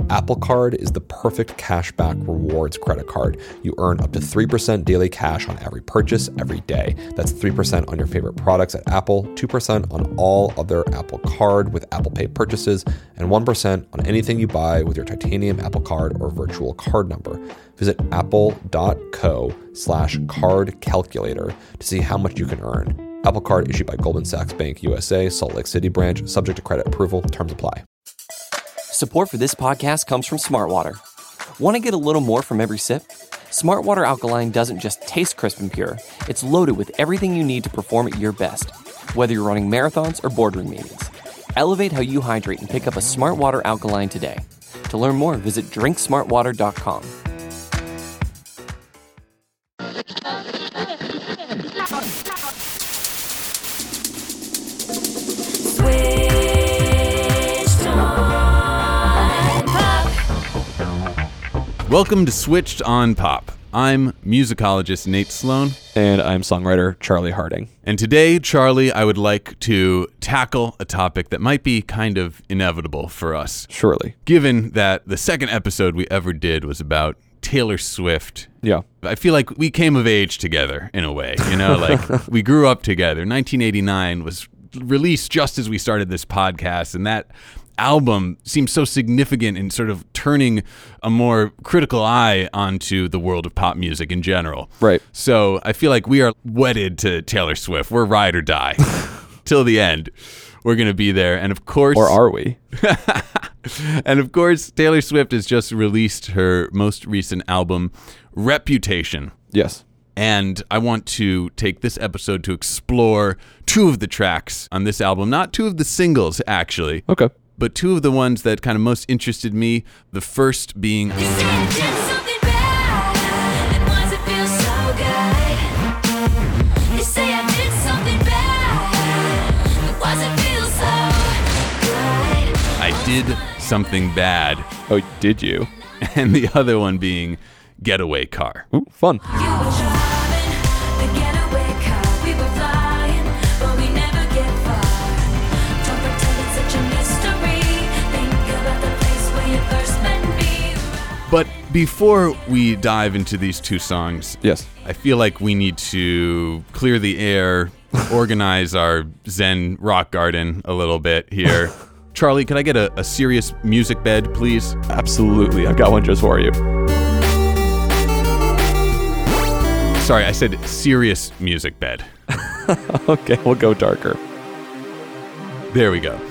Apple Card is the perfect cashback rewards credit card. You earn up to 3% daily cash on every purchase every day. That's 3% on your favorite products at Apple, 2% on all other Apple Card with Apple Pay purchases, and 1% on anything you buy with your titanium Apple Card or virtual card number. Visit apple.co/card calculator to see how much you can earn. Apple Card issued by Goldman Sachs Bank USA, Salt Lake City branch, subject to credit approval. Terms apply. Support for this podcast comes from Smartwater. Want to get a little more from every sip? Smartwater Alkaline doesn't just taste crisp and pure. It's loaded with everything you need to perform at your best, whether you're running marathons or boardroom meetings. Elevate how you hydrate and pick up a Smartwater Alkaline today. To learn more, visit drinksmartwater.com. Welcome to Switched on Pop. I'm musicologist Nate Sloan. And I'm songwriter Charlie Harding. And today, Charlie, I would like to tackle a topic that might be kind of inevitable for us. Surely. Given that the second episode we ever did was about Taylor Swift. Yeah. I feel like we came of age together in a way, you know, like we grew up together. 1989 was released just as we started this podcast, and that album seems so significant in sort of turning a more critical eye onto the world of pop music in general. Right. So I feel like we are wedded to Taylor Swift. We're ride or die. Till the end. We're going to be there. And of course... Or are we? And of course, Taylor Swift has just released her most recent album, Reputation. Yes. And I want to take this episode to explore two of the tracks on this album. Not two of the singles, actually. Okay. But two of the ones that kind of most interested me, the first being... I Did Something Bad. Oh, did you? And the other one being Getaway Car. Ooh, fun. But before we dive into these two songs, yes, I feel like we need to clear the air, organize our Zen rock garden a little bit here. Charlie, could I get a serious music bed, please? Absolutely. I've got one just for you. Sorry, I said serious music bed. Okay, we'll go darker. There we go.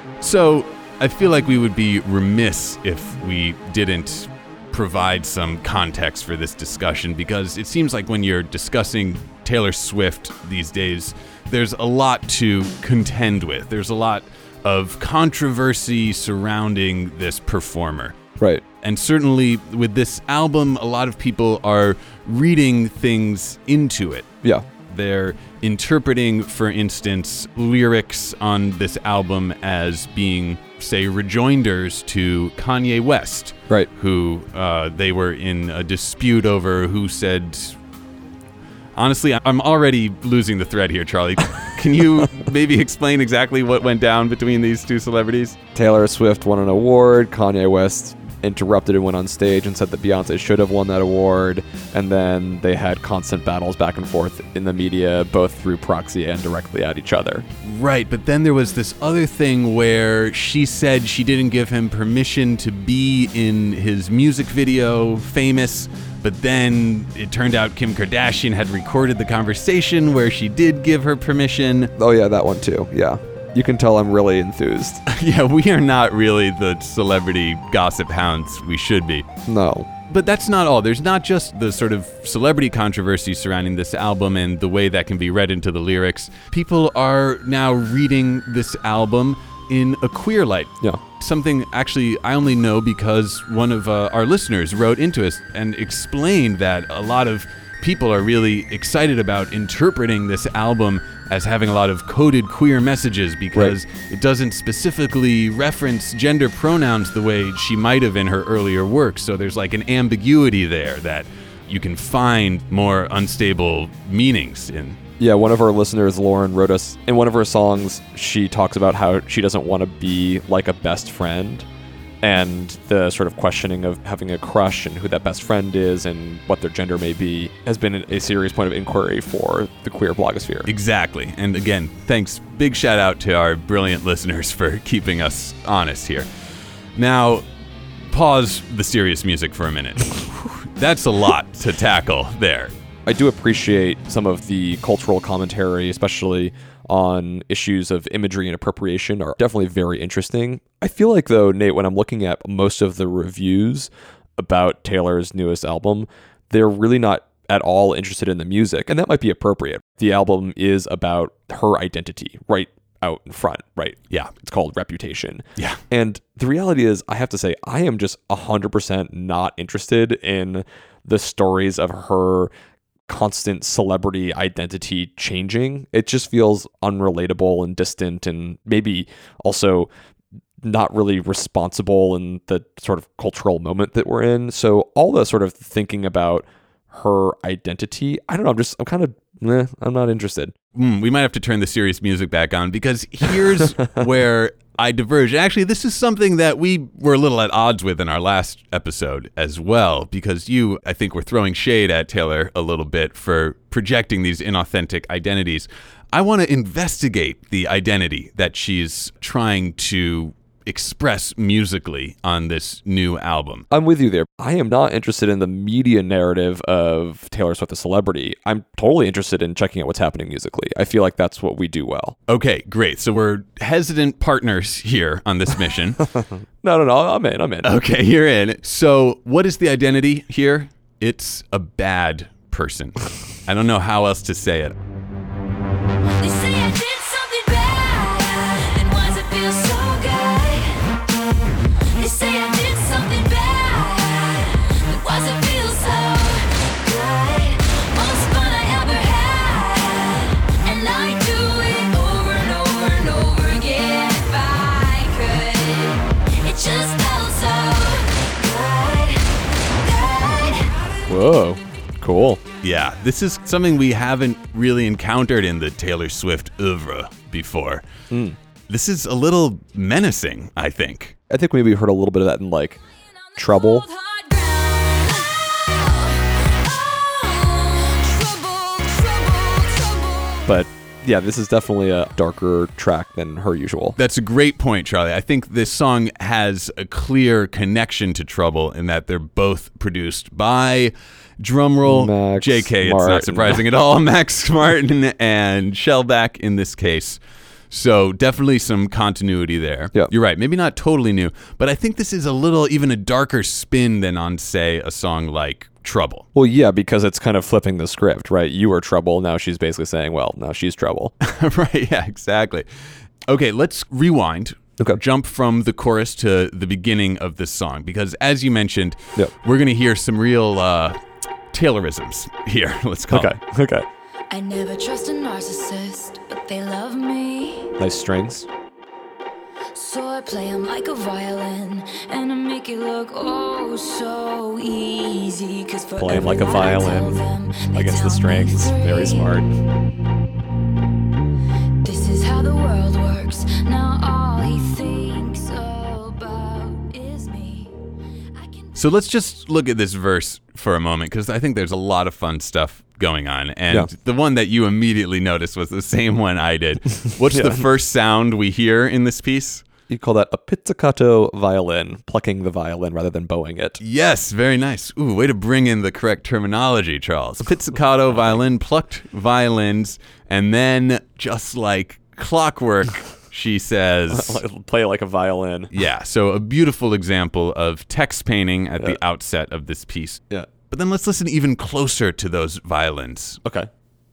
So I feel like we would be remiss if we didn't provide some context for this discussion, because it seems like when you're discussing Taylor Swift these days, there's a lot to contend with. There's a lot of controversy surrounding this performer. Right. And certainly with this album, a lot of people are reading things into it. Yeah. They're interpreting, for instance, lyrics on this album as being, say, rejoinders to Kanye West. Right. Who they were in a dispute over who said... Honestly, I'm already losing the thread here, Charlie. Can you maybe explain exactly what went down between these two celebrities? Taylor Swift won an award. Kanye West interrupted and went on stage and said that Beyonce should have won that award. And then they had constant battles back and forth in the media, both through proxy and directly at each other. Right, but then there was this other thing where she said she didn't give him permission to be in his music video, Famous. But then it turned out Kim Kardashian had recorded the conversation where she did give her permission. Oh yeah, that one too. Yeah. You can tell I'm really enthused. Yeah, we are not really the celebrity gossip hounds we should be. No. But that's not all. There's not just the sort of celebrity controversy surrounding this album and the way that can be read into the lyrics. People are now reading this album in a queer light. Yeah. Something actually I only know because one of our listeners wrote into us and explained that a lot of people are really excited about interpreting this album as having a lot of coded queer messages because it doesn't specifically reference gender pronouns the way she might have in her earlier work. So there's like an ambiguity there that you can find more unstable meanings in. Yeah, one of our listeners, Lauren, wrote us, in one of her songs, she talks about how she doesn't want to be like a best friend. and the sort of questioning of having a crush and who that best friend is and what their gender may be has been a serious point of inquiry for the queer blogosphere. Exactly. And again, thanks. Big shout out to our brilliant listeners for keeping us honest here. Now, pause the serious music for a minute. That's a lot to tackle there. I do appreciate some of the cultural commentary, especially on issues of imagery and appropriation, are definitely very interesting. I feel like, though, Nate, when I'm looking at most of the reviews about Taylor's newest album, they're really not at all interested in the music, and that might be appropriate. The album is about her identity, right out in front, right? Yeah. It's called Reputation. Yeah. And the reality is, I have to say, I am just 100% not interested in the stories of her constant celebrity identity changing. It just feels unrelatable and distant, and maybe also not really responsible in the sort of cultural moment that we're in. So all the sort of thinking about her identity, I don't know, I'm kind of I'm not interested. We might have to turn the serious music back on, because here's where I diverge. Actually, this is something that we were a little at odds with in our last episode as well, because you, I think, were throwing shade at Taylor a little bit for projecting these inauthentic identities. I want to investigate the identity that she's trying to express musically on this new album. I'm with you there. I am not interested in the media narrative of Taylor Swift the celebrity. I'm totally interested in checking out what's happening musically. I feel like that's what we do well. Okay, great. So we're hesitant partners here on this mission. No, I'm in. Okay, you're in. So what is the identity here? It's a bad person. I don't know how else to say it. They say I did something bad, and why's it feel so good? They say I did something bad, and why's it feel so good? Most fun I ever had, and I do it over and over and over again if I could. It just felt so good. Whoa, cool. Yeah, this is something we haven't really encountered in the Taylor Swift oeuvre before. This is a little menacing, I think. I think maybe we heard a little bit of that in like Trouble. But yeah, this is definitely a darker track than her usual. That's a great point, Charlie. I think this song has a clear connection to Trouble in that they're both produced by, drumroll, Max JK, it's Martin. not surprising at all, Max Martin and Shellback in this case. So definitely some continuity there. Yeah. You're right. Maybe not totally new, but I think this is a little, even a darker spin than on, say, a song like Trouble. Well, yeah, because it's kind of flipping the script, right? You were Trouble. Now she's basically saying, well, now she's Trouble. Right. Yeah, exactly. Okay, let's rewind. Okay. Jump from the chorus to the beginning of this song, because as you mentioned, Yep. we're going to hear some real Taylorisms here. Let's call it. Okay. I never trust a narcissist, but they love me. Nice strings. So I play 'em like a violin, and I make it look oh so easy. 'Cause for Play 'em like a everyone I tell violin them, they against the tell me strings. Very free. smart. This is how the world works. Now all he thinks about is me. I can So let's just look at this verse for a moment, because I think there's a lot of fun stuff going on. And Yeah. the one that you immediately noticed was the same one I did. What's the first sound we hear in this piece? You call that a pizzicato violin, plucking the violin rather than bowing it. Yes, very nice. Ooh, way to bring in the correct terminology, Charles. Pizzicato violin, plucked violins, and then just like clockwork, she says... Play like a violin. Yeah, so a beautiful example of text painting at the outset of this piece. Yeah. But then let's listen even closer to those violins. Okay.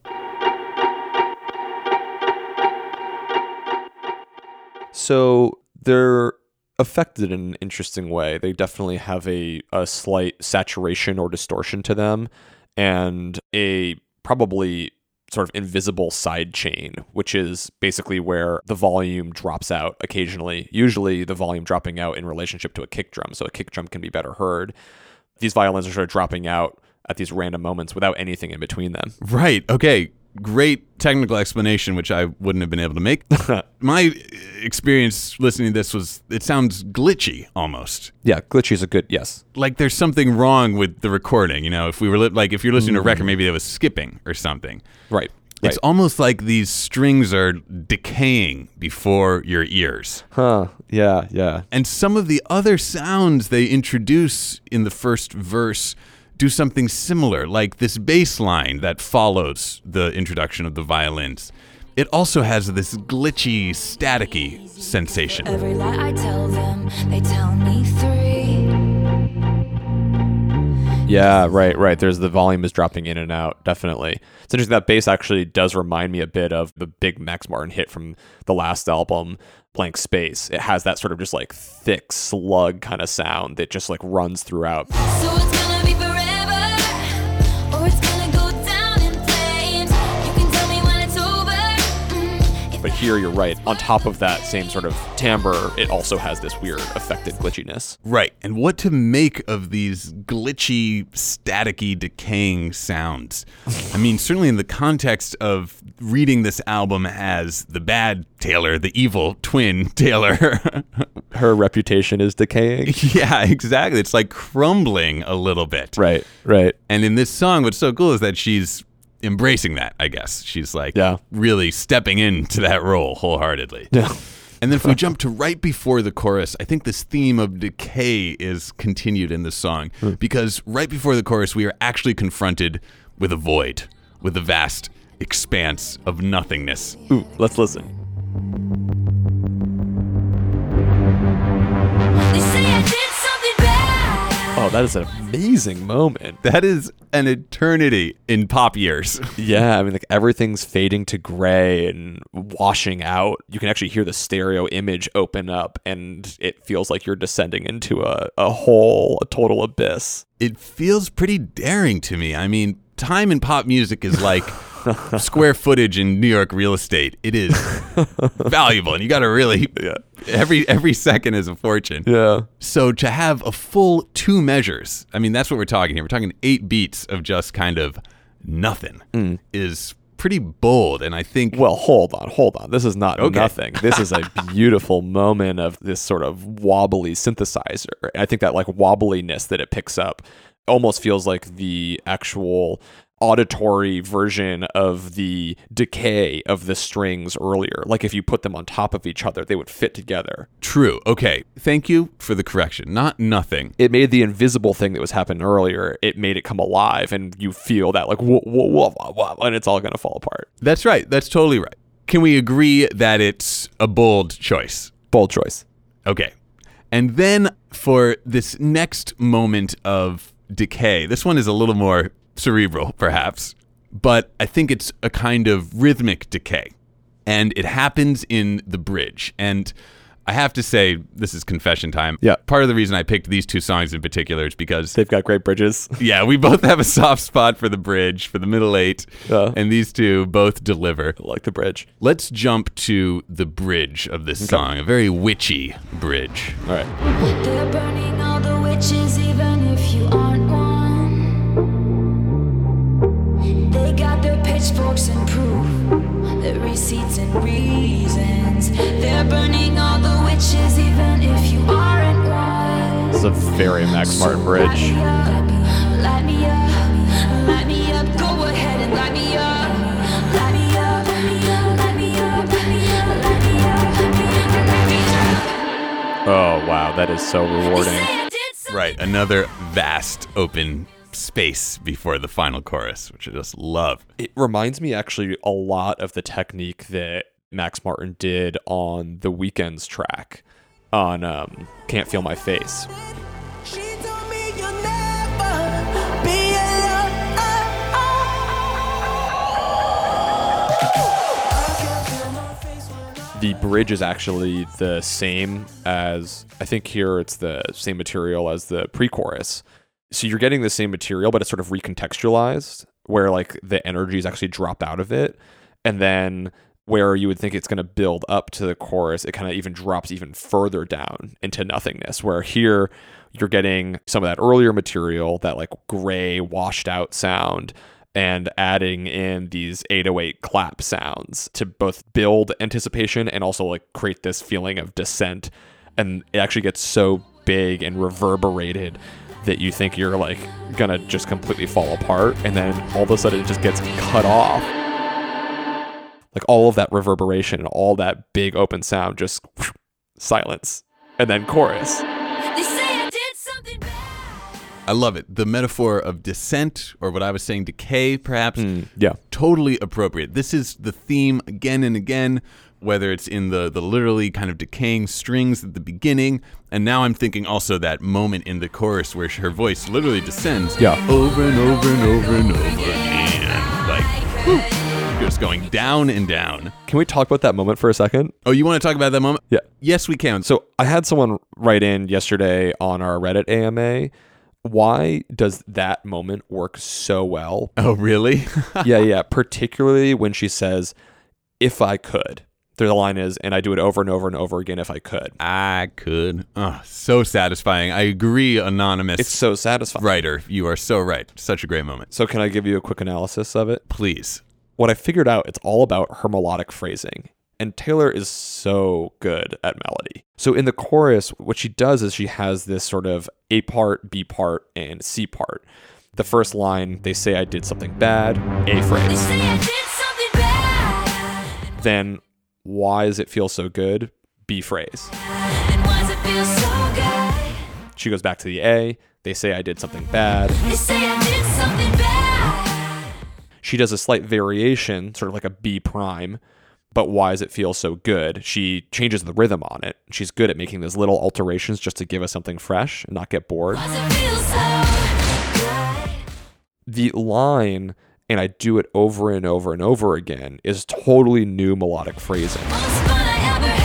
So they're affected in an interesting way. They definitely have a slight saturation or distortion to them, and a probably sort of invisible side chain, which is basically where the volume drops out occasionally. Usually the volume dropping out in relationship to a kick drum, so a kick drum can be better heard. These violins are sort of dropping out at these random moments without anything in between them. Right, okay. great technical explanation, which I wouldn't have been able to make. My experience listening to this was, it sounds glitchy almost. Yeah, glitchy is a good, yes. Like there's something wrong with the recording. You know, if we were if you're listening to a record, maybe it was skipping or something. Right. It's almost like these strings are decaying before your ears. Huh. Yeah, yeah. And some of the other sounds they introduce in the first verse do something similar, like this bass line that follows the introduction of the violins. It also has this glitchy, staticky sensation. Every lie I tell them, they tell me 3. Yeah, right. There's the volume is dropping in and out, definitely. It's interesting that bass actually does remind me a bit of the big Max Martin hit from the last album, Blank Space. It has that sort of just like thick slug kind of sound that just like runs throughout. So it's gonna be forever, or it's gonna go down in flames. You can tell me when it's over. But here you're right. On top of that same sort of timbre, it also has this weird affected glitchiness. Right. And what to make of these glitchy, staticky, decaying sounds? I mean, certainly in the context of reading this album as the bad Taylor, the evil twin Taylor. Her reputation is decaying. Yeah, exactly. It's like crumbling a little bit. Right. And in this song, what's so cool is that she's embracing that, I guess. She's like really stepping into that role wholeheartedly. Yeah. And then if we jump to right before the chorus, I think this theme of decay is continued in the song because right before the chorus, we are actually confronted with a void, with a vast expanse of nothingness. Ooh, let's listen. They say I did something bad. Oh, that is an amazing moment. That is an eternity in pop years. Yeah, I mean, like everything's fading to gray and washing out. You can actually hear the stereo image open up, and it feels like you're descending into a hole, a total abyss. It feels pretty daring to me. I mean, time in pop music is like square footage in New York real estate. It is valuable, and you got to really every second is a fortune. Yeah. So to have a full 2 measures, I mean, that's what we're talking here. We're talking 8 beats of just kind of nothing is pretty bold, and I think... Well, hold on. This is not nothing. This is a beautiful moment of this sort of wobbly synthesizer. And I think that like wobbliness that it picks up almost feels like the actual auditory version of the decay of the strings earlier. Like if you put them on top of each other, they would fit together. True. Okay. Thank you for the correction. Not nothing. It made the invisible thing that was happening earlier, it made it come alive, and you feel that like, whoa, and it's all going to fall apart. That's right. That's totally right. Can we agree that it's a bold choice? Bold choice. Okay. And then for this next moment of decay, this one is a little more cerebral, perhaps, but I think it's a kind of rhythmic decay, and it happens in the bridge. And I have to say, this is confession time. Yeah. Part of the reason I picked these 2 songs in particular is because They've got great bridges. yeah, we both have a soft spot for the bridge, for the middle 8, and these 2 both deliver. I like the bridge. Let's jump to the bridge of this song, a very witchy bridge. All right. They're burning all the witches, even if you aren't one. They got their pitchforks and proof, their receipts and reasons. They're burning all the witches, even if you aren't one. This is a very Max Martin bridge. Light me up, light me up, go ahead and light me up. Light me up, light me up, light me up, light me up, light me up. Oh, wow. That is so rewarding. Right, another vast open space before the final chorus, which I just love. It reminds me actually a lot of the technique that Max Martin did on The Weeknd's track on Can't Feel My Face. She told me you'll never be alone. The bridge is actually the same as, I think here it's the same material as the pre-chorus. So you're getting the same material, but it's sort of recontextualized, where like the energy is actually dropped out of it. And then where you would think it's going to build up to the chorus, it kind of even drops even further down into nothingness, where here you're getting some of that earlier material, that like gray washed out sound. and adding in these 808 clap sounds to both build anticipation and also like create this feeling of descent. And it actually gets so big and reverberated that you think you're like gonna just completely fall apart, and then all of a sudden it just gets cut off. Like all of that reverberation and all that big open sound, just silence, and then chorus. They say I did something bad. I love it. The metaphor of descent, or what I was saying, decay, perhaps. Yeah. Totally appropriate. This is the theme again and again, whether it's in the literally kind of decaying strings at the beginning, and now I'm thinking also that moment in the chorus where her voice literally descends Yeah. over and over and over and over again. Like, whew, just going down and down. Can we talk about that moment for a second? Oh, you want to talk about that moment? Yeah. Yes, we can. So I had someone write in yesterday on our Reddit AMA. Why does that moment work so well? Oh, really? Yeah. Particularly when she says, if I could. The line is, and I do it over and over and over again if I could. I could. Oh, so satisfying. I agree, anonymous It's so satisfying. writer. You are so right. Such a great moment. So can I give you a quick analysis of it? Please. What I figured out, it's all about her melodic phrasing. And Taylor is so good at melody. So in the chorus, what she does is she has this sort of A part, B part, and C part. The first line, they say I did something bad, A They phrase. say I did something bad. Then, why does it feel so good? B phrase. And why does it feel so good? She goes back to the A, they say I did something bad. They say I did something bad. She does a slight variation, sort of like a B prime, but why does it feel so good? She changes the rhythm on it. She's good at making those little alterations just to give us something fresh and not get bored. Why does it feel so good? The line, and I do it over and over and over again, is totally new melodic phrasing. Most fun I ever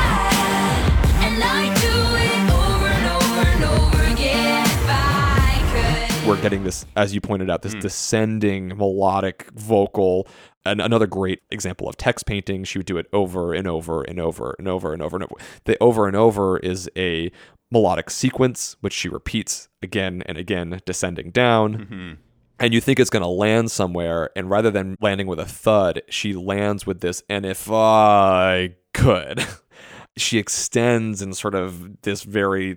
had. And I do it over and over and over again if I could. We're getting this, as you pointed out, this descending melodic vocal. And another great example of text painting, she would do it over and over and over and over and over and over. The over and over is a melodic sequence, which she repeats again and again, descending down. And you think it's going to land somewhere, and rather than landing with a thud, she lands with this, and if I could. She extends in sort of this very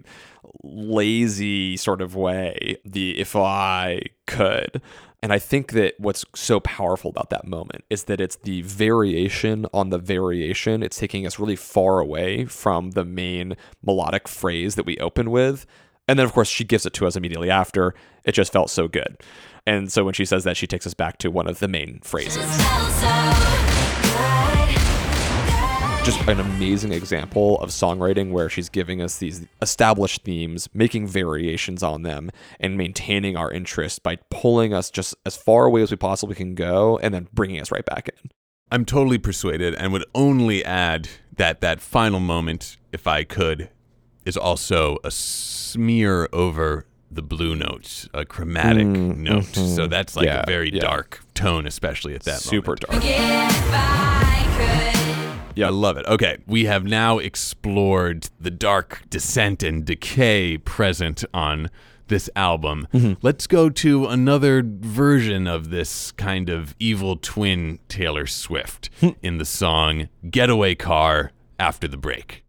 lazy sort of way, the if I could. And I think that what's so powerful about that moment is that it's the variation on the variation. It's taking us really far away from the main melodic phrase that we open with. And then, of course, she gives it to us immediately after. It just felt so good. And so when she says that, she takes us back to one of the main phrases. Just felt so good. Just an amazing example of songwriting where she's giving us these established themes, making variations on them, and maintaining our interest by pulling us just as far away as we possibly can go and then bringing us right back in. I'm totally persuaded, and would only add that that final moment, if I could, is also a smear over the blue notes, a chromatic note. So that's like Yeah, a very yeah. dark tone, especially at that Super moment. dark. Again if I could. Yeah, I love it. Okay, we have now explored the dark descent and decay present on this album. Let's go to another version of this kind of evil twin Taylor Swift in the song Getaway Car after the break.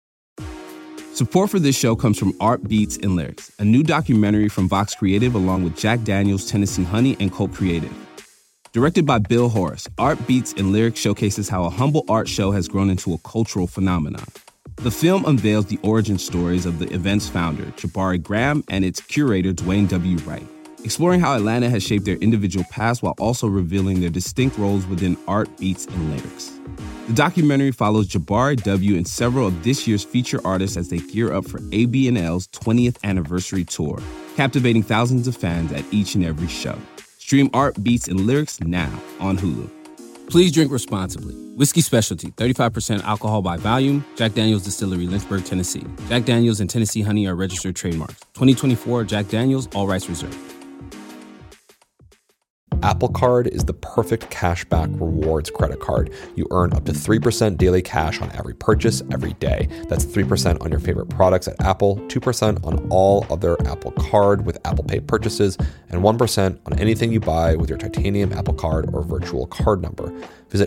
Support for this show comes from Art Beats and Lyrics, a new documentary from Vox Creative along with Jack Daniels, Tennessee Honey, and Colt Creative. Directed by Bill Horace, Art Beats and Lyrics showcases how a humble art show has grown into a cultural phenomenon. The film unveils the origin stories of the event's founder, Jabari Graham, and its curator, Dwayne W. Wright, exploring how Atlanta has shaped their individual paths while also revealing their distinct roles within Art Beats and Lyrics. The documentary follows Jabari W. and several of this year's feature artists as they gear up for AB&L's 20th anniversary tour, captivating thousands of fans at each and every show. Stream Art Beats and Lyrics now on Hulu. Please drink responsibly. Whiskey Specialty, 35% alcohol by volume. Jack Daniel's Distillery, Lynchburg, Tennessee. Jack Daniel's and Tennessee Honey are registered trademarks. 2024 Jack Daniel's, all rights reserved. Apple Card is the perfect cashback rewards credit card. You earn up to 3% daily cash on every purchase every day. That's 3% on your favorite products at Apple, 2% on all other Apple Card with Apple Pay purchases, and 1% on anything you buy with your titanium Apple Card or virtual card number. Visit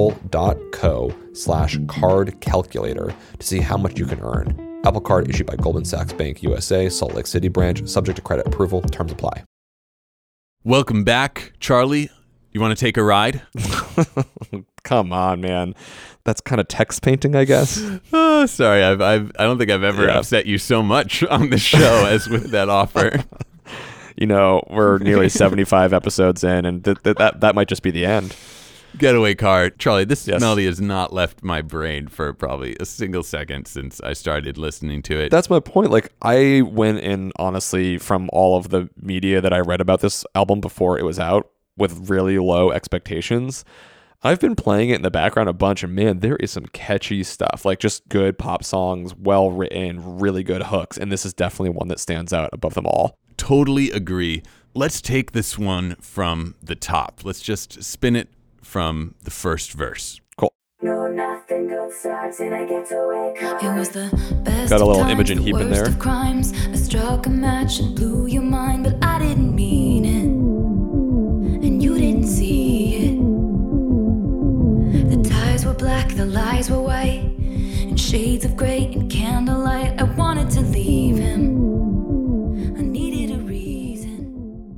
apple.co/card calculator to see how much you can earn. Apple Card issued by Goldman Sachs Bank USA, Salt Lake City branch, subject to credit approval. Terms apply. Welcome back, Charlie. You want to take a ride? Come on, man. That's kind of text painting, I guess. Oh, sorry. I don't think I've ever upset you so much on the show as with that offer. You know, we're nearly 75 episodes in, and that might just be the end. Getaway Car. Charlie, this melody has not left my brain for probably a single second since I started listening to it. That's my point. Like, I went in, honestly, from all of the media that I read about this album before it was out with really low expectations. I've been playing it in the background a bunch, and man, there is some catchy stuff, like just good pop songs, well written, really good hooks, and this is definitely one that stands out above them all. Totally agree. Let's take this one from the top. Let's just spin it from the first verse. Cool. No, nothing good starts in a getaway car. It was the best Got a little of Imogen times, Heap in worst there. of crimes. I struck a match and blew your mind, but I didn't mean it, and you didn't see it. The ties were black, the lies were white, in shades of gray and candlelight. I wanted to leave him. I needed a reason.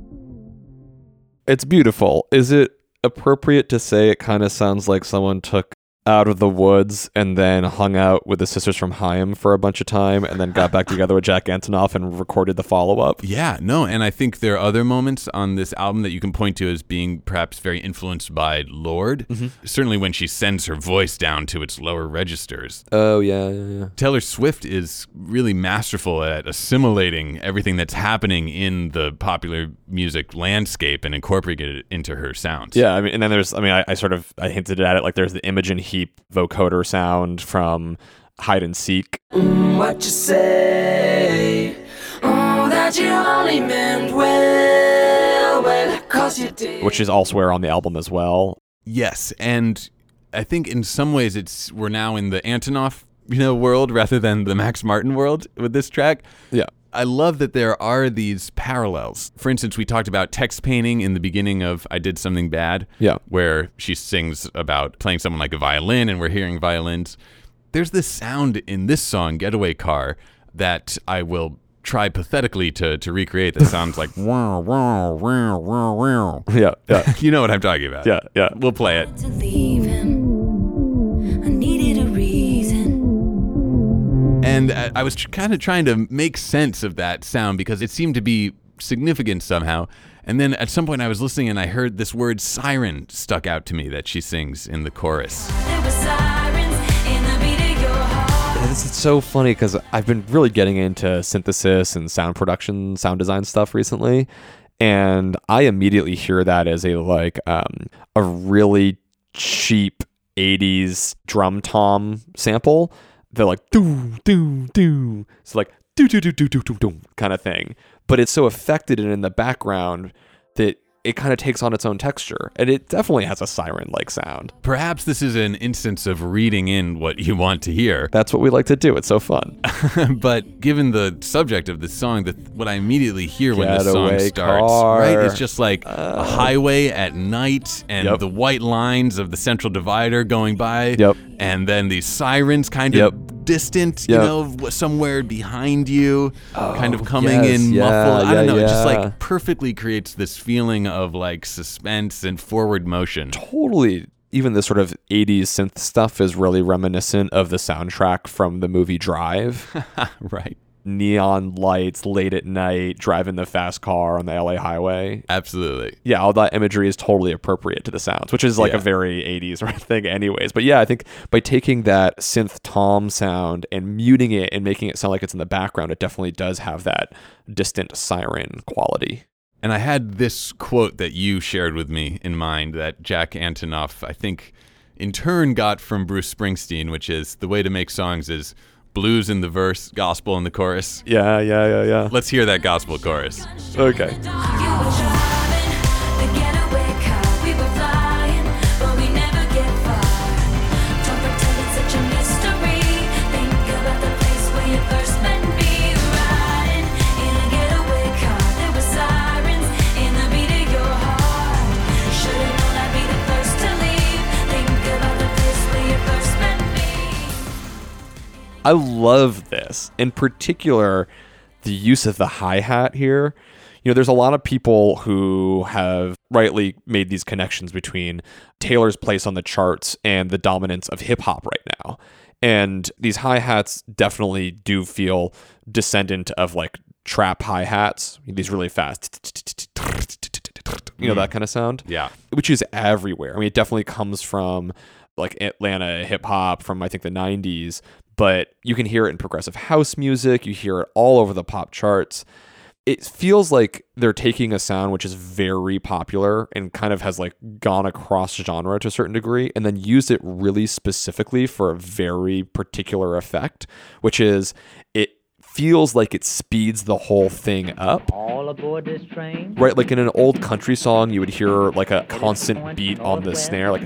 It's beautiful. Is it appropriate to say it kind of sounds like someone took Out of the Woods and then hung out with the Sisters from Haim for a bunch of time and then got back together with Jack Antonoff and recorded the follow-up? Yeah, no, and I think there are other moments on this album that you can point to as being perhaps very influenced by Lorde. Mm-hmm. Certainly when she sends her voice down to its lower registers. Oh, yeah. Taylor Swift is really masterful at assimilating everything that's happening in the popular music landscape and incorporating it into her sounds. Yeah, I mean, and then there's, I hinted at it, like there's the Imogen Heap vocoder sound from Hide and Seek. What you say? Oh, that you only meant well, 'cause you did. Which is elsewhere on the album as well. Yes, and I think in some ways we're now in the Antonoff, world rather than the Max Martin world with this track. Yeah. I love that there are these parallels. For instance, we talked about text painting in the beginning of I Did Something Bad, where she sings about playing someone like a violin, and we're hearing violins. There's this sound in this song, Getaway Car, that I will try pathetically to recreate that sounds like wow, wow, wow, wow, wow. Yeah. You know what I'm talking about. Yeah. We'll play it. To leave him. I needed a reason. And I was kind of trying to make sense of that sound because it seemed to be significant somehow. And then at some point I was listening and I heard this word siren stuck out to me that she sings in the chorus. There were sirens in the beat of your heart. This is so funny because I've been really getting into synthesis and sound production, sound design stuff recently. And I immediately hear that as a really cheap 80s drum tom sample. They're like do do do, so like do do do do do do do kind of thing. But it's so affected and in the background that it kind of takes on its own texture, and it definitely has a siren-like sound. Perhaps this is an instance of reading in what you want to hear. That's what we like to do. It's so fun. But given the subject of this song, what I immediately hear when this song Getaway starts, car. right, it's just like a highway at night and the white lines of the Central Divider going by, and then these sirens kind of distant, somewhere behind you, kind of coming in muffled. I don't know. It just like perfectly creates this feeling of like suspense and forward motion. Totally. Even the sort of 80s synth stuff is really reminiscent of the soundtrack from the movie Drive. Right. Neon lights late at night, driving the fast car on the LA highway. Absolutely. Yeah, all that imagery is totally appropriate to the sounds, which is like a very 80s thing anyways. But yeah, I think by taking that synth tom sound and muting it and making it sound like it's in the background, it definitely does have that distant siren quality. And I had this quote that you shared with me in mind that Jack Antonoff, I think, in turn got from Bruce Springsteen, which is the way to make songs is blues in the verse, gospel in the chorus. Yeah. Let's hear that gospel chorus. Okay. You were driving the getaway I love this. In particular, the use of the hi-hat here. You know, there's a lot of people who have rightly made these connections between Taylor's place on the charts and the dominance of hip-hop right now. And these hi-hats definitely do feel descendant of like trap hi-hats, these really fast, you know, that kind of sound. Yeah. Which is everywhere. I mean, it definitely comes from like Atlanta hip-hop from, I think, the 90s, but you can hear it in progressive house music. You hear it all over the pop charts. It feels like they're taking a sound which is very popular and kind of has like gone across genre to a certain degree and then used it really specifically for a very particular effect, which is it feels like it speeds the whole thing up. All aboard this train. Right, like in an old country song, you would hear like a constant beat on the snare, like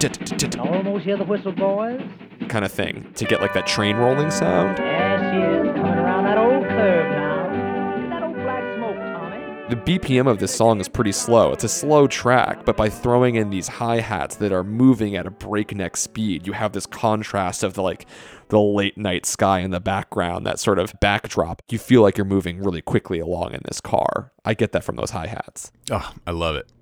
a Almost hear the whistle, boys. kind of thing to get like that train rolling sound. There she is, coming around that old curve now. That old black smoke, Tommy. The BPM of this song is pretty slow. It's a slow track, but by throwing in these hi-hats that are moving at a breakneck speed, you have this contrast of the late night sky in the background, that sort of backdrop. You feel like you're moving really quickly along in this car. I get that from those hi-hats. Oh, I love it.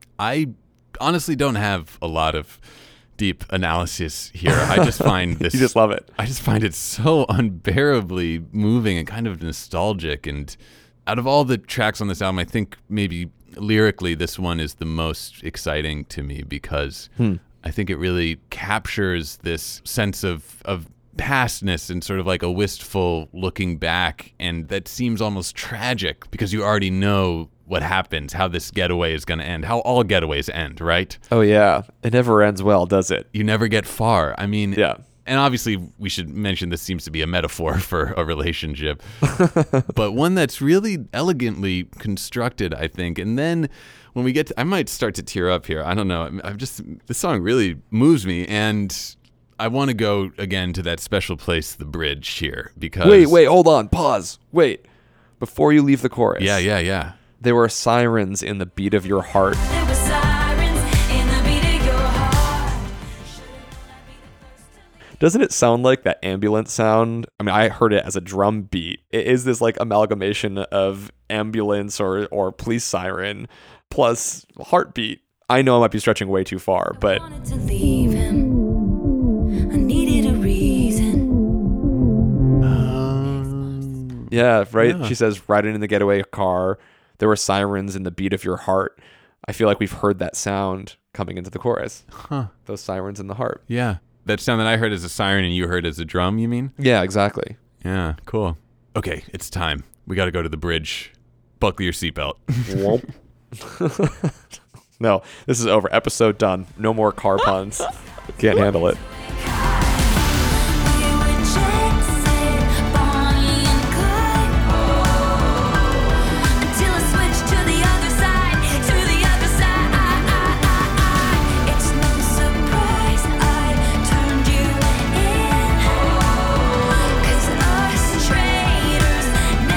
I honestly don't have a lot of deep analysis here. I just find this... You just love it. I just find it so unbearably moving and kind of nostalgic. And out of all the tracks on this album, I think maybe lyrically this one is the most exciting to me because I think it really captures this sense of pastness and sort of like a wistful looking back, and that seems almost tragic because you already know what happens, how this getaway is going to end, how all getaways end, right? Oh yeah, it never ends well, does it? You never get far. I mean, Yeah. And obviously we should mention this seems to be a metaphor for a relationship, but one that's really elegantly constructed, I think. And then when we get to, I might start to tear up here. I don't know. This song really moves me, and I want to go again to that special place, the bridge here, because... Wait, hold on, pause. Wait, before you leave the chorus. Yeah. There were sirens in the beat of your heart. There were sirens in the beat of your heart. Doesn't it sound like that ambulance sound? I mean, I heard it as a drum beat. It is this like amalgamation of ambulance or police siren plus heartbeat. I know I might be stretching way too far, but... I wanted to leave him. I needed a reason. Yeah, right? Yeah. She says, riding in the getaway car, there were sirens in the beat of your heart. I feel like we've heard that sound coming into the chorus. Huh. Those sirens in the heart. Yeah. That sound that I heard as a siren and you heard as a drum, you mean? Yeah, exactly. Yeah, cool. Okay, it's time. We got to go to the bridge. Buckle your seatbelt. No, this is over. Episode done. No more car puns. Can't handle it. We were chasing Bonnie and Clyde until I switched to the other side, It's no surprise I turned you in, 'cause us traitors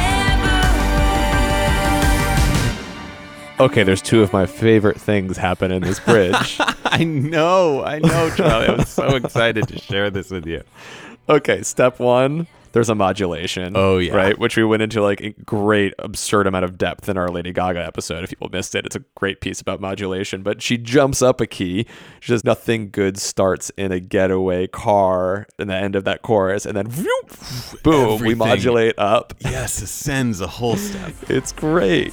never win. Okay, there's two of my favorite things happen in this bridge. I know, Charlie. I was so excited to share this with you. Okay, step one, there's a modulation. Oh, yeah. Right, which we went into like a great, absurd amount of depth in our Lady Gaga episode. If people missed it, it's a great piece about modulation. But she jumps up a key. She says, nothing good starts in a getaway car in the end of that chorus. And then, whoop, boom, we Everything. modulate up. Yes, ascends a whole step. It's great.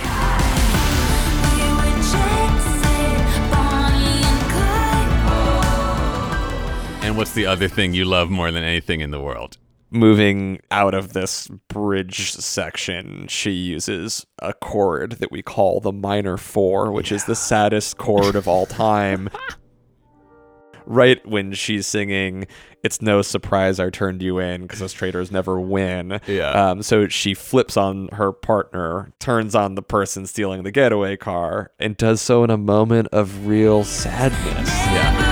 We were chasing Bonnie and Clyde. And what's the other thing you love more than anything in the world? Moving out of this bridge section, she uses a chord that we call the minor 4, which is the saddest chord of all time. Right when she's singing, it's no surprise I turned you in because us traitors never win. Yeah. So she flips on her partner, turns on the person stealing the getaway car, and does so in a moment of real sadness. Yeah.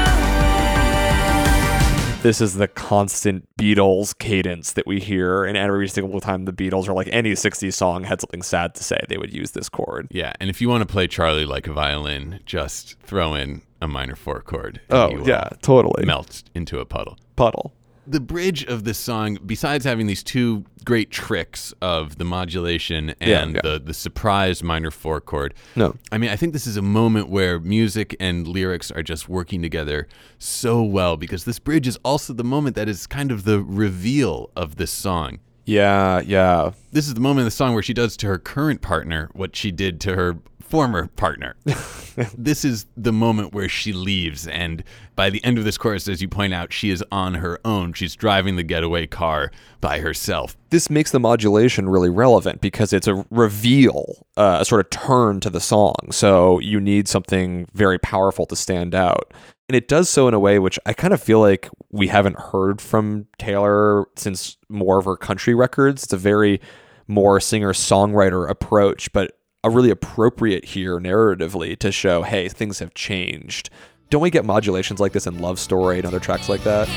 This is the constant Beatles cadence that we hear, and every single time the Beatles, or like any 60s song, had something sad to say, they would use this chord. Yeah, and if you want to play Charlie like a violin, just throw in a minor 4 chord. and Oh, you will yeah, totally. Melt into a puddle. Puddle. The bridge of this song, besides having these two great tricks of the modulation and the surprise minor 4 chord, I mean, I think this is a moment where music and lyrics are just working together so well, because this bridge is also the moment that is kind of the reveal of this song. Yeah. This is the moment in the song where she does to her current partner what she did to her former partner. This is the moment where she leaves, and by the end of this chorus, as you point out, she is on her own. She's driving the getaway car by herself. This makes the modulation really relevant because it's a reveal, a sort of turn to the song. So you need something very powerful to stand out. And it does so in a way which I kind of feel like we haven't heard from Taylor since more of her country records. It's a very more singer-songwriter approach, but a really appropriate here narratively to show, hey, things have changed. Don't we get modulations like this in Love Story and other tracks like that?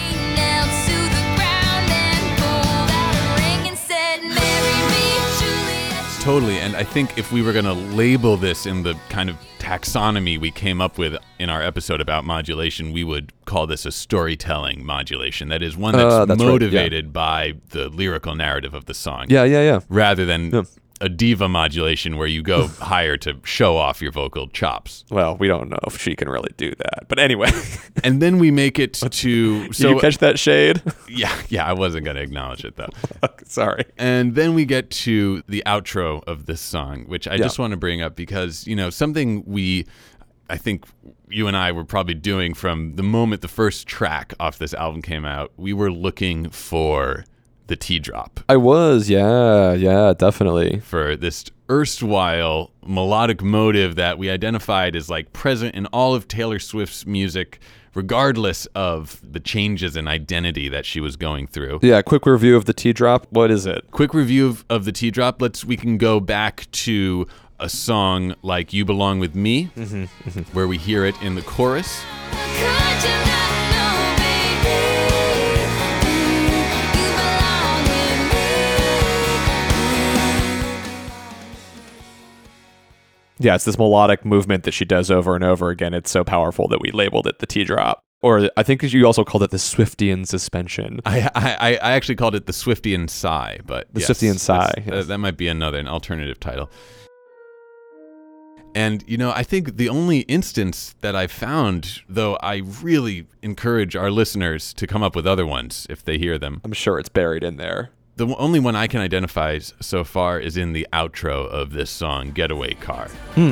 Totally, and I think if we were going to label this in the kind of taxonomy we came up with in our episode about modulation, we would call this a storytelling modulation. That is one that's motivated by the lyrical narrative of the song. Yeah. Rather than a diva modulation where you go higher to show off your vocal chops. Well, we don't know if she can really do that. But anyway. And then we make it to... Did you catch that shade? Yeah, I wasn't going to acknowledge it, though. Sorry. And then we get to the outro of this song, which I just want to bring up because, something I think you and I were probably doing from the moment the first track off this album came out, we were looking for the T-drop. I was, yeah, definitely. For this erstwhile melodic motive that we identified as like present in all of Taylor Swift's music, regardless of the changes in identity that she was going through. Yeah, quick review of the T-drop. What is it? Quick review of the T-drop. We can go back to a song like You Belong With Me, where we hear it in the chorus. Yeah, it's this melodic movement that she does over and over again. It's so powerful that we labeled it the T-drop. Or I think you also called it the Swiftian suspension. I actually called it the Swiftian sigh, but the Swiftian sigh. Yes. That might be an alternative title. And, I think the only instance that I found, though I really encourage our listeners to come up with other ones if they hear them. I'm sure it's buried in there. The only one I can identify so far is in the outro of this song, Getaway Car.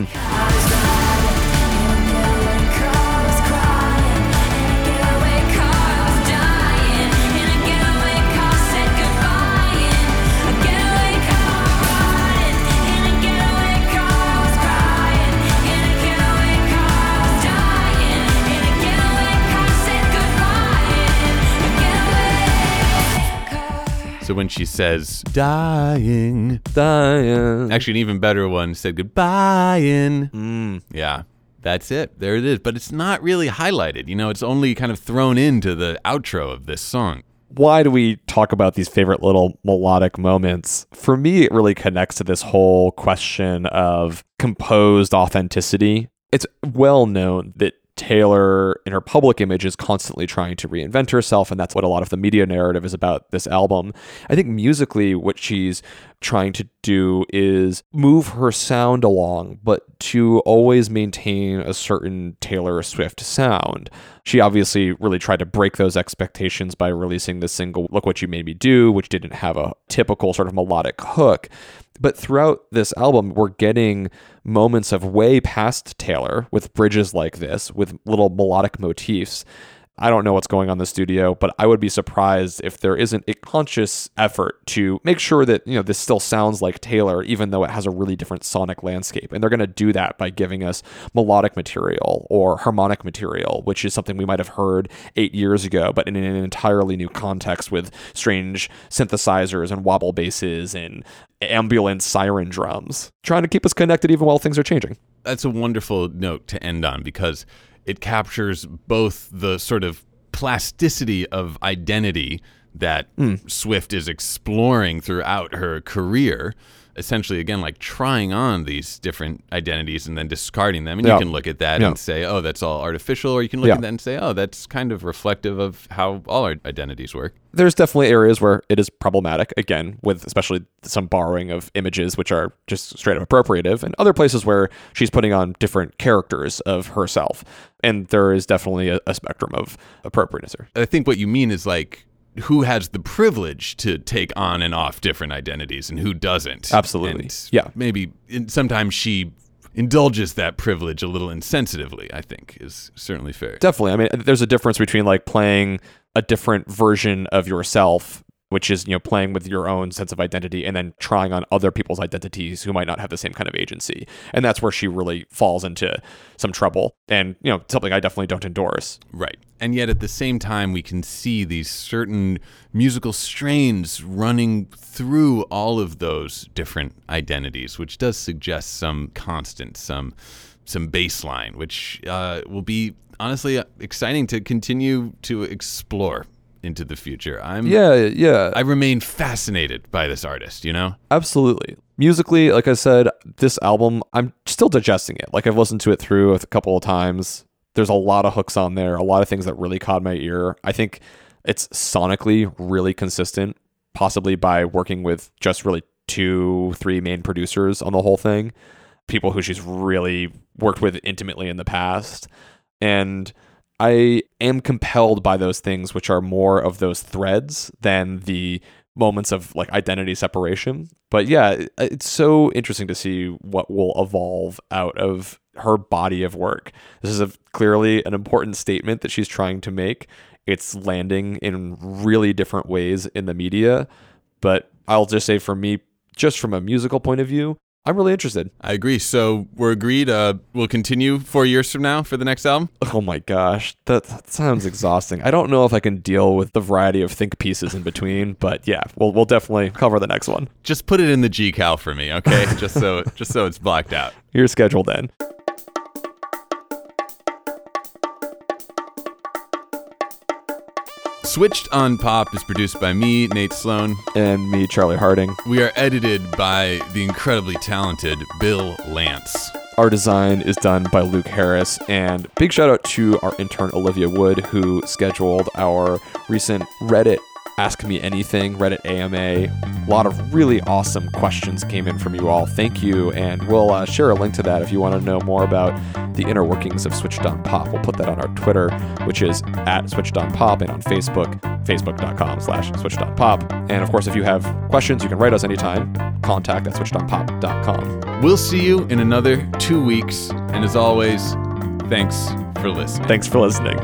So when she says, dying. Actually, an even better one said, goodbye-in. Yeah, that's it. There it is. But it's not really highlighted. It's only kind of thrown into the outro of this song. Why do we talk about these favorite little melodic moments? For me, it really connects to this whole question of composed authenticity. It's well known that Taylor, in her public image, is constantly trying to reinvent herself, and that's what a lot of the media narrative is about this album. I think musically, what she's trying to do is move her sound along, but to always maintain a certain Taylor Swift sound. She obviously really tried to break those expectations by releasing the single Look What You Made Me Do, which didn't have a typical sort of melodic hook. But throughout this album, we're getting moments of way past Taylor with bridges like this, with little melodic motifs. I don't know what's going on in the studio, but I would be surprised if there isn't a conscious effort to make sure that, this still sounds like Taylor, even though it has a really different sonic landscape. And they're going to do that by giving us melodic material or harmonic material, which is something we might have heard 8 years ago, but in an entirely new context with strange synthesizers and wobble basses and ambulance siren drums, trying to keep us connected even while things are changing. That's a wonderful note to end on because it captures both the sort of plasticity of identity that Swift is exploring throughout her career, essentially, again, like trying on these different identities and then discarding them. And Yeah. you can look at that Yeah. and say, oh, that's all artificial. Or you can look at that and say, oh, that's kind of reflective of how all our identities work. There's definitely areas where it is problematic, again, with especially some borrowing of images which are just straight up appropriative, and other places where she's putting on different characters of herself. And there is definitely a spectrum of appropriateness here. I think what you mean is like, who has the privilege to take on and off different identities and who doesn't. Absolutely. And Yeah. maybe sometimes she indulges that privilege a little insensitively, I think, is certainly fair. Definitely. I mean, there's a difference between like playing a different version of yourself, which is, playing with your own sense of identity, and then trying on other people's identities who might not have the same kind of agency. And that's where she really falls into some trouble, and, something I definitely don't endorse. Right. And yet at the same time, we can see these certain musical strains running through all of those different identities, which does suggest some constant, some baseline, which will be honestly exciting to continue to explore into the future. I remain fascinated by this artist, Absolutely. Musically, like I said, this album, I'm still digesting it. Like, I've listened to it through a couple of times. There's a lot of hooks on there, a lot of things that really caught my ear. I think it's sonically really consistent, possibly by working with just really 2-3 main producers on the whole thing, people who she's really worked with intimately in the past. And I am compelled by those things, which are more of those threads than the moments of like identity separation. But yeah, it's so interesting to see what will evolve out of her body of work. This is clearly an important statement that she's trying to make. It's landing in really different ways in the media. But I'll just say, for me, just from a musical point of view, I'm really interested. I agree. So we're agreed. We'll continue 4 years from now for the next album. Oh my gosh, that sounds exhausting. I don't know if I can deal with the variety of think pieces in between, but yeah, we'll definitely cover the next one. Just put it in the GCal for me, okay? just so it's blocked out. Your schedule then. Switched on Pop is produced by me, Nate Sloan. And me, Charlie Harding. We are edited by the incredibly talented Bill Lance. Our design is done by Luke Harris, and big shout out to our intern Olivia Wood, who scheduled our recent Reddit Ask Me Anything, Reddit AMA. A lot of really awesome questions came in from you all. Thank you, and we'll share a link to that if you want to know more about the inner workings of Switched on Pop. We'll put that on our Twitter, which is @SwitchedOnPop, and on Facebook, facebook.com/SwitchedOnPop. And of course, if you have questions, you can write us anytime. contact@SwitchedOnPop.com. We'll see you in another 2 weeks, and as always, thanks for listening. Thanks for listening.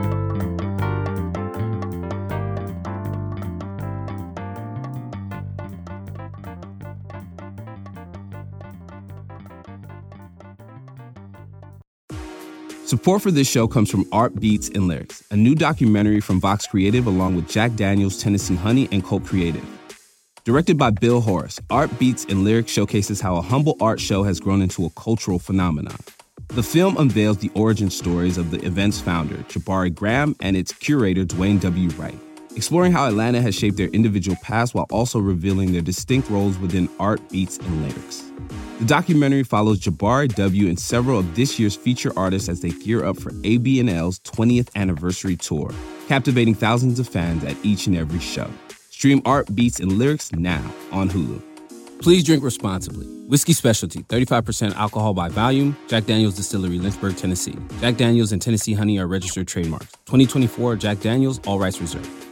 Support for this show comes from Art Beats and Lyrics, a new documentary from Vox Creative along with Jack Daniels, Tennessee Honey, and Colt Creative. Directed by Bill Horace, Art Beats and Lyrics showcases how a humble art show has grown into a cultural phenomenon. The film unveils the origin stories of the event's founder, Jabari Graham, and its curator, Dwayne W. Wright, exploring how Atlanta has shaped their individual past while also revealing their distinct roles within Art Beats and Lyrics. The documentary follows Jabari W. and several of this year's feature artists as they gear up for AB&L's 20th anniversary tour, captivating thousands of fans at each and every show. Stream Art Beats and Lyrics now on Hulu. Please drink responsibly. Whiskey Specialty, 35% alcohol by volume. Jack Daniel's Distillery, Lynchburg, Tennessee. Jack Daniel's and Tennessee Honey are registered trademarks. 2024 Jack Daniel's, all rights reserved.